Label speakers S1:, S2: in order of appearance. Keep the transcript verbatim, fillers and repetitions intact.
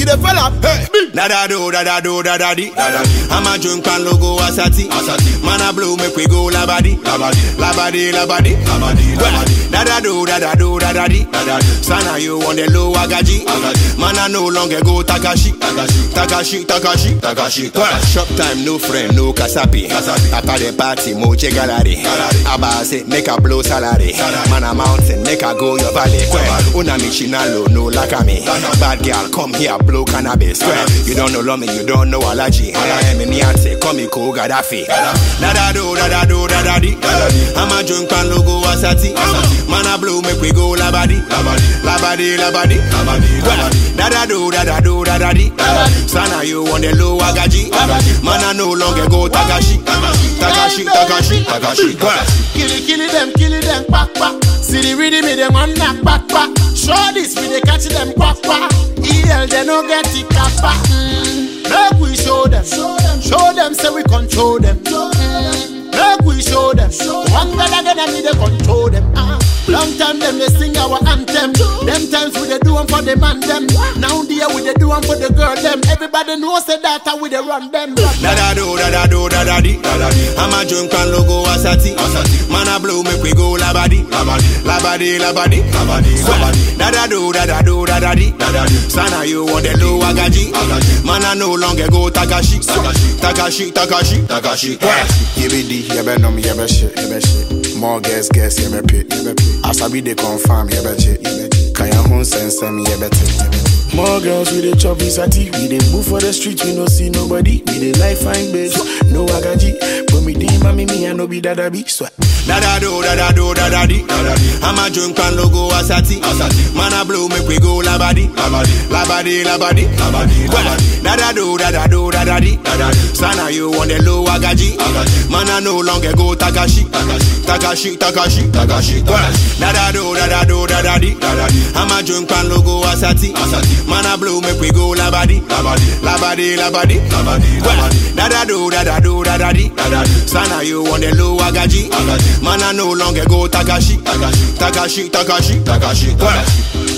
S1: the fella. Hey,
S2: da da do da da do da da di. I'm a drunk and logo asati. Man a blue make we go la body, la body, la body, la body, la body. Da da do da da do da da di. Sana you on the low agaji. Man a no longer go Takashi, Takashi, Takashi, Takashi. Shop time no friend no kasapi. After the party moche gallery. Abba say make a blow salary. Man a mountain make a go your valley. Una michinalo no lakami. Bad girl come here blow cannabis. You don't know Lomi, you don't know allergy. I am in Yance, come ko Gaddafi. Da da do da da do da da di. I'm a drunk and logo asati. Man a blow make we go la body, la body, la body, la body. Da da do da da do da da di. Sana you on the low agaji. Man a no longer go Takashi, Takashi, Takashi, Takashi.
S1: Kill it, kill it, them, kill it, them, quack, quack. See the rhythm, me them on knock, back, back. Show this, we they catch them, quack, quack. E L, they no get it, kappa. Make we show them, show them, say we control them. Make we show them, one better than me, they control them. Long time them they sing our anthem. Them times we they do them for the man them. Now dear we they do them for the girl them. Everybody knows that that we they run them.
S2: Da da do da da do da da di. I'm a drunk and logo asati. Man a blue make we go la body, la body, la body, la body. Da da do da da do da da di. Sana you on the low agaji. Man a no longer go Takashi, Takashi, Takashi, Takashi.
S3: You be D, you be know me, you be shit, you be shit. More guess, guess, you be pit, you be pit. As I be they confirm, you be shit, you be shit. Can you home sense me, you be shit. More girls with the chop visati. We dey move for the street, we no see nobody. We dey like fine babes, no agaji. But me dey mommy me and no be dada be sweat.
S2: Da da do da da do da da di. I'm a drunk and logo asati. Man a blue make we go la body, la body, la body, la body. Da da do da da do da da di. Sana you on the low agaji. Man a no longer go Takashi, Takashi, Takashi, Takashi. Da da do da da do da da di. I'm a drunk and logo asati. Man a blue make we go la body, la body, la body, la body. Da da do da da do da da di. Sana you on the low agaji. Man a no longer go Takashi, Takashi, Takashi, Takashi.